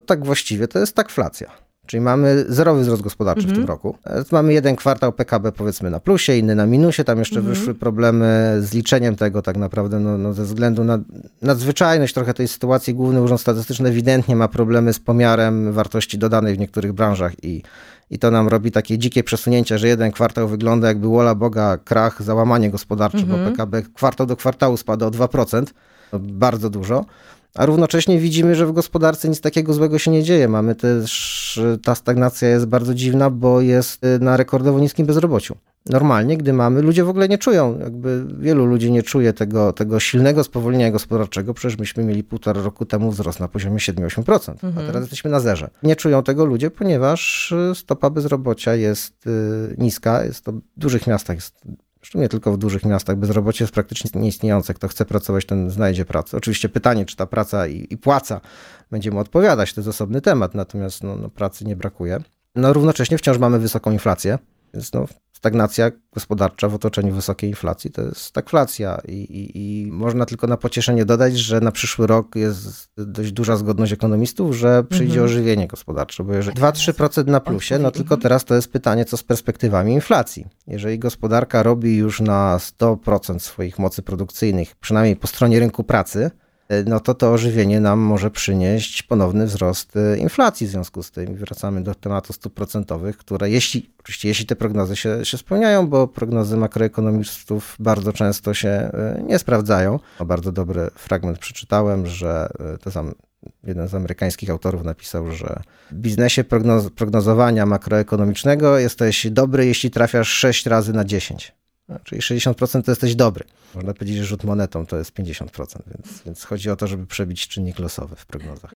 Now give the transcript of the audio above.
tak właściwie to jest stagflacja. Czyli mamy zerowy wzrost gospodarczy w tym roku. Mamy jeden kwartał PKB powiedzmy na plusie, inny na minusie. Tam jeszcze wyszły problemy z liczeniem tego tak naprawdę ze względu na nadzwyczajność trochę tej sytuacji. Główny Urząd Statystyczny ewidentnie ma problemy z pomiarem wartości dodanej w niektórych branżach i to nam robi takie dzikie przesunięcie, że jeden kwartał wygląda jakby wola Boga, krach, załamanie gospodarcze, bo PKB kwartał do kwartału spada o 2%. To bardzo dużo. A równocześnie widzimy, że w gospodarce nic takiego złego się nie dzieje. Mamy też, ta stagnacja jest bardzo dziwna, bo jest na rekordowo niskim bezrobociu. Normalnie, gdy ludzie w ogóle nie czują, wielu ludzi nie czuje tego silnego spowolnienia gospodarczego. Przecież myśmy mieli 1,5 roku temu wzrost na poziomie 7-8%, a teraz jesteśmy na zerze. Nie czują tego ludzie, ponieważ stopa bezrobocia jest niska, jest to w dużych miastach, zresztą nie tylko w dużych miastach, bezrobocie jest praktycznie nieistniejące. Kto chce pracować, ten znajdzie pracę. Oczywiście pytanie, czy ta praca i płaca będzie mu odpowiadać, to jest osobny temat, natomiast pracy nie brakuje. Równocześnie wciąż mamy wysoką inflację, więc stagnacja gospodarcza w otoczeniu wysokiej inflacji to jest stagflacja i można tylko na pocieszenie dodać, że na przyszły rok jest dość duża zgodność ekonomistów, że przyjdzie ożywienie gospodarcze, bo jeżeli 2-3% na plusie, tylko teraz to jest pytanie, co z perspektywami inflacji. Jeżeli gospodarka robi już na 100% swoich mocy produkcyjnych, przynajmniej po stronie rynku pracy, to ożywienie nam może przynieść ponowny wzrost inflacji. W związku z tym wracamy do tematu stóp procentowych, które jeśli te prognozy się spełniają, bo prognozy makroekonomistów bardzo często się nie sprawdzają. Bardzo dobry fragment przeczytałem, że jeden z amerykańskich autorów napisał, że w biznesie prognozowania makroekonomicznego jesteś dobry, jeśli trafiasz 6 razy na 10. Czyli 60% to jesteś dobry. Można powiedzieć, że rzut monetą to jest 50%, więc chodzi o to, żeby przebić czynnik losowy w prognozach.